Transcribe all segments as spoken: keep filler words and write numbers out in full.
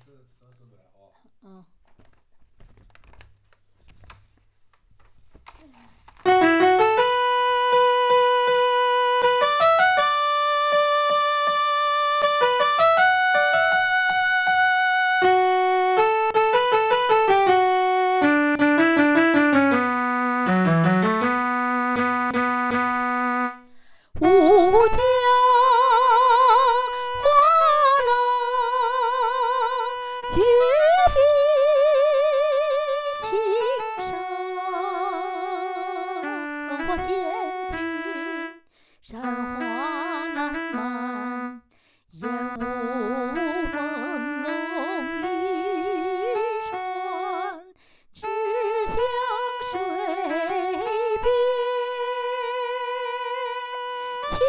嗯。吾家花郎绝壁青山，我贤君山花烂漫，烟雾朦胧欲穿，只向水边。巧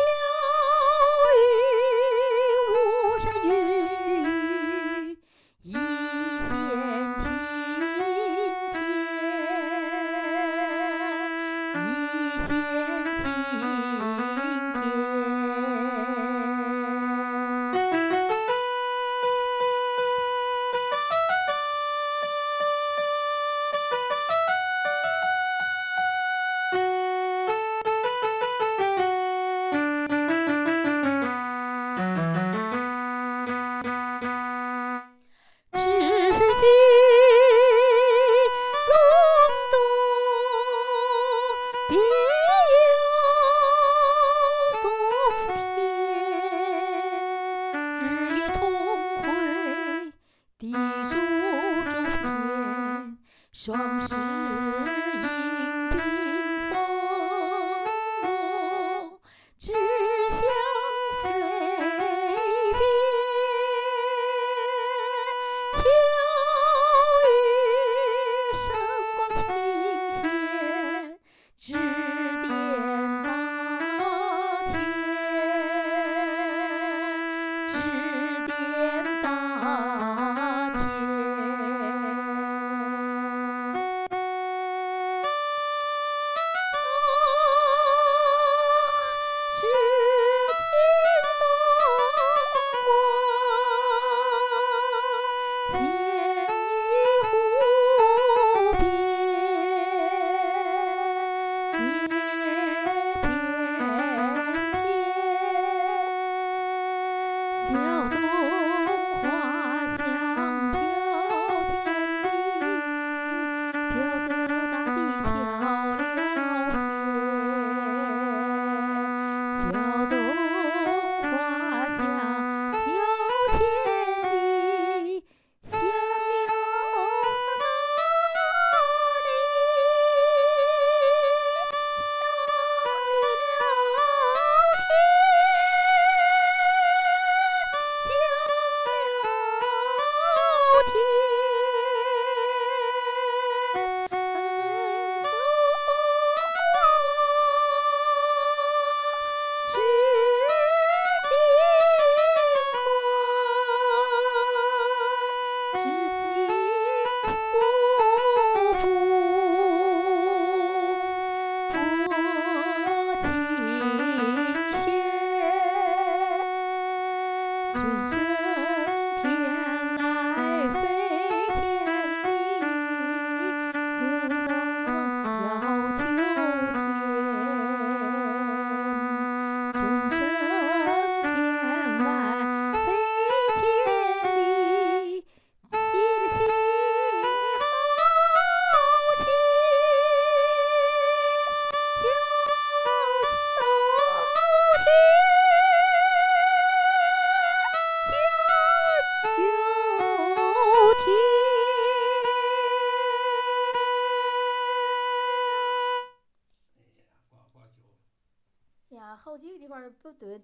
遇巫山云雨，一线晴天，一线晴天。知己容多，别有洞天。日月同辉，地主中天，双十迎宾丰荣，只向飞边。巧遇神光倾现，指点大千，指点大千。只见灯光显于湖边，叶翩翩，搅动花香飘千里，飘得大地飘了天。搅动花香飘千里，香了那里，香了天，香了天。只知今瀑布，波清闲。阵阵天来飞千里，就到叫秋天。阵阵天来飞千里，琴弦好听，叫秋天，叫秋天。呀，好几个地方不对。